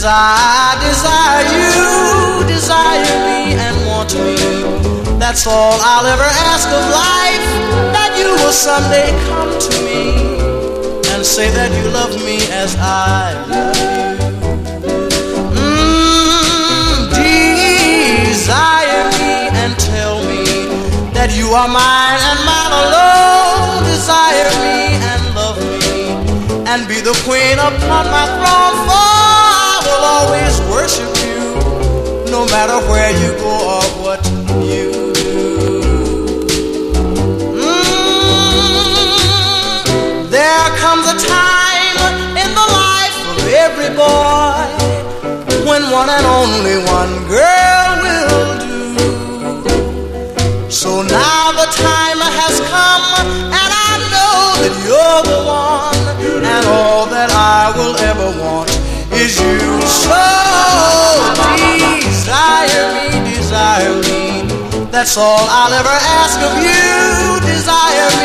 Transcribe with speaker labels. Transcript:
Speaker 1: as I desire you, desire me and want me. That's all I'll ever ask of life, that you will someday come to me and say that you love me as I love you. Desire me and tell me that you are mine and mine alone. Desire me and love me and be the queen upon my throne, for I will always worship you, no matter where you go or what you do. There comes a time in the life of every boy when one and only one girl will do. So now the time has come, and I know that you're the one, and all that I will ever want is you. So desire me, that's all I'll ever ask of you. Desire me.